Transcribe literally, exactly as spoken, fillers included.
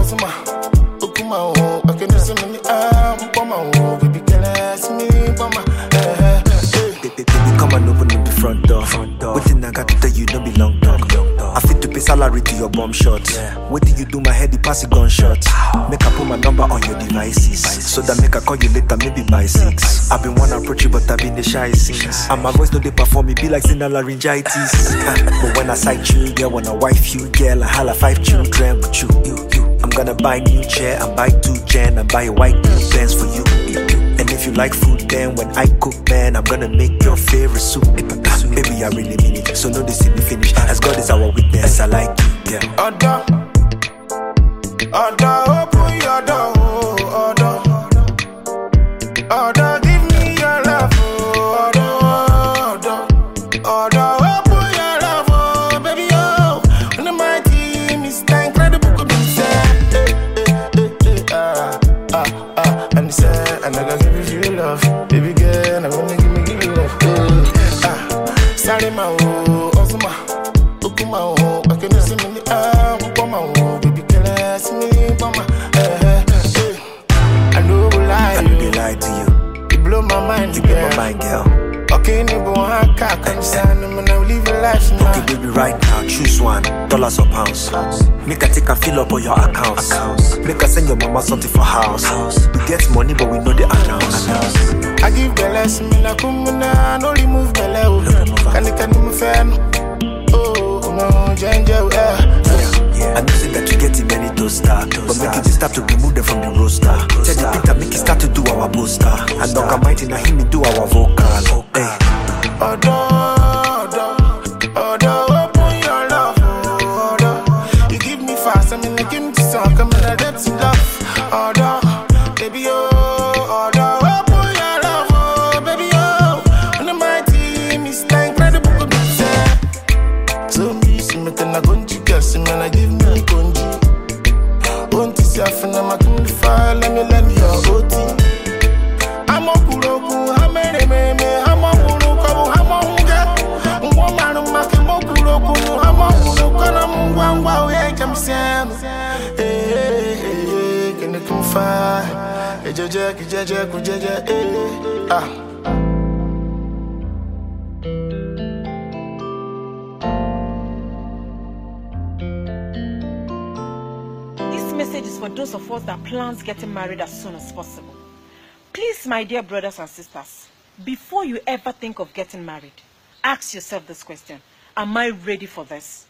Osama, Okuma, I can just send me arm, Poma, baby, can ask me, Poma. Baby, come and open up the front door. Waiting, I got to tell you, don't be long talk. I fit to pay salary to your bomb shots. What do you do? My head, the pass it gunshot. Make I put my number on your devices, so that make I call you later, maybe by six. I've been one approach you, but I've been the shy since. And my voice no they perform me, be like sinner laryngitis. But when I sight you, yeah, when I wife you, girl, I holla five children with you. you, you. I'm gonna buy new chair, and buy two gen, and buy a white Benz for you. And if you like food, then when I cook, man, I'm gonna make your favorite soup. Baby, I really mean it, so no they see me finish. As God is our witness, I like you, yeah. Order, order, open your door, order, order, give me your love, order, order, order, open your love, oh, baby, oh. When my team is incredible, could be said, eh, eh, eh, eh, ah, ah, ah, and say, and I gotta give you love, baby girl, I'm gonna give me, give you love, eh, ah, sorry, my oh, Osama, Okuma, oh, I can just see me, ah, Poma, oh, baby, can ask me, Poma, eh, eh, I know we lie, I know they lie to you. you blow my mind, You blow my mind, girl. okay, neighbor, I can't understand, I'm gonna live a life now. Okay, baby, right now, choose one, dollars or pounds. Make I take and fill up all your accounts. Make I send your mama something for house. We get money, but we know the announce. I give the lesson, I come and only move the level. Can you can you fan? Oh, no, Janjo, eh. I know say that you get in many toaster, but make it start to remove them from the roster. Tell the Peter, make it start to do our booster. And Doc Almighty, now him do our vocal. Hey. Order, order, order, open your love, order. You give me fast, I mean, I give me some, come and I get to love. Order, baby, oh, order, open your love, oh, baby, oh. When my team is incredible, good to so me, see me, then I go to guess, and I give me conji. Won't you see, I feel I'm a good fire, let me lend you a O T. I'm a kuroku, I'm a meme, I'm a kuroku, I'm a unga. Woman, I'm a kuroku, I'm a kuroku, I'm a one wow, yeah, come Sam. Hey, hey, can you come fire? Hey, Jaja, Jaja, Jaja, hey, ah. This message is for those of us that plans getting married as soon as possible. Please, my dear brothers and sisters, before you ever think of getting married, ask yourself this question: am I ready for this?